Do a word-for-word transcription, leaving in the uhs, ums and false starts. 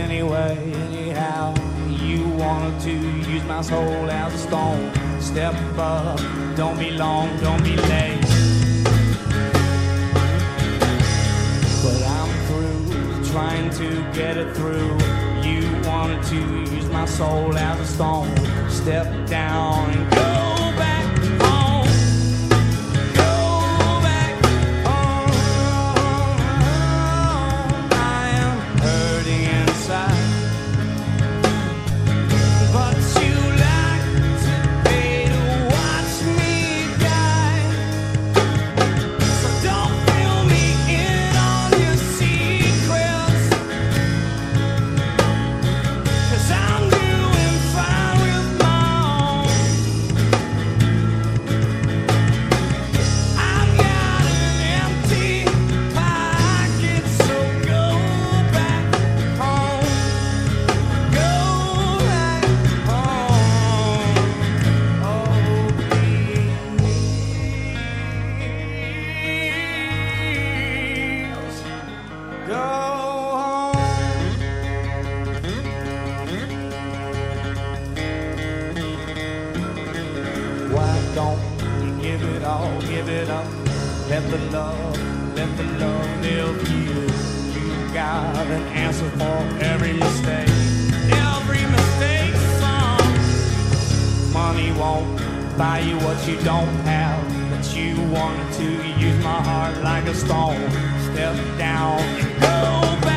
anyway, anyhow. You wanted to use my soul as a stone. Step up, don't be long, don't be late. But I'm through trying to get it through. You wanted to use my soul as a stone. Step down and go back home. Go back home. I am hurting inside, but you like to pay to watch me die. So don't fill me in on your secrets, 'cause I'm doing fine with my own. I've got an empty pocket, so go back home. Go back home. Oh, please, go home. Why don't you give it all, give it up? Let the love, let the love live you. You got an answer for every mistake, every mistake, son. Money won't buy you what you don't have, but you wanted to use my heart like a stone. Step down and go back.